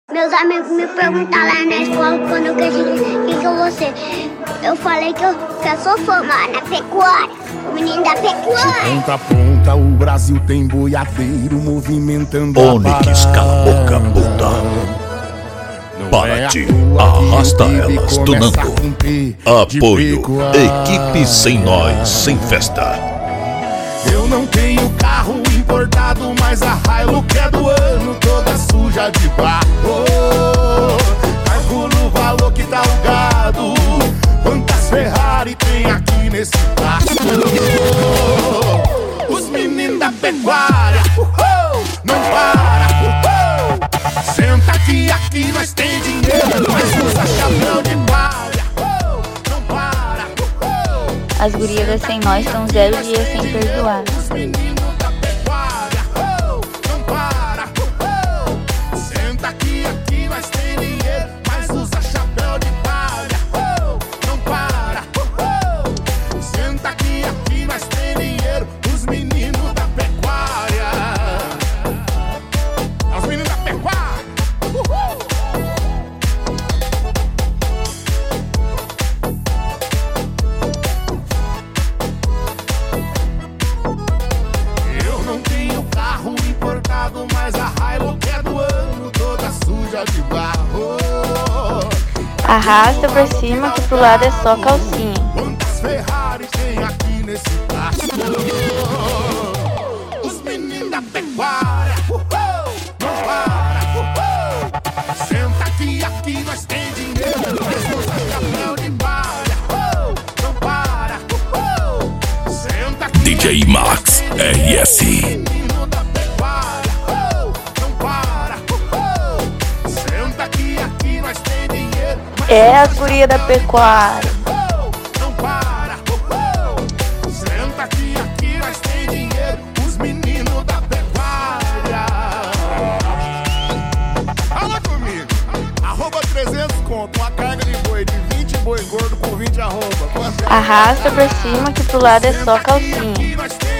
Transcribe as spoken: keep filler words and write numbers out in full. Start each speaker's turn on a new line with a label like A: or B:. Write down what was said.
A: Meus amigos me perguntaram lá na escola quando eu cresci, o que que eu vou ser? Eu falei que eu, que eu sou formada na pecuária, o menino da pecuária.
B: De ponta a ponta o Brasil tem boiadeiro movimentando
C: Onix, cala a boca, puta. Para-te, arrasta elas, tunando. Apoio, equipe sem nós, sem festa.
B: Eu não tenho carro importado, mas a Hilux é do ano, toda suja de barro. Calculo o valor que tá o gado, quantas Ferrari tem aqui nesse pasto. Os meninos da pecuária, uhul, não para, uhul. Senta aqui, aqui nós tem dinheiro, mas usa chapéu de palha, uhul, não para, uhul.
D: As gurias da Sem Nós estão zero dias sem perdoar.
B: Os meninos da pecuária, uhul, não para, uhul. Senta aqui, aqui nós tem dinheiro, mas usa chapéu de palha, uhul, não para, uhul. Senta aqui, aqui nós tem dinheiro, os meninos da pecuária. Os meninos da pecuária, uhul. Eu não tenho carro importado, mas a Hilux é do ano, toda suja de barro.
D: Arrasta pra cima que pro lado é só calcinha.
B: Quantas Ferrari tem aqui nesse pasto? Os meninos da pecuária, uhul, não para, uhul. Senta aqui, aqui nós tem dinheiro, mas usa chapéu de palha, uhul, não para, uhul. Senta aqui,
C: D J Max, R S.
B: menino da pecuária, uhul, não para, uhul. Senta aqui, aqui nós tem dinheiro, mas
D: É as gurias da pecuária.
B: uhul, não para, uhul. Senta aqui, aqui nós tem dinheiro, os meninos da pecuária. Fala comigo, arroba trezentos conto, uma carga de boi de vinte boi gordo por vinte arroba.
D: Arrasta pra cima que pro lado é só calcinha.
B: Aqui nós tem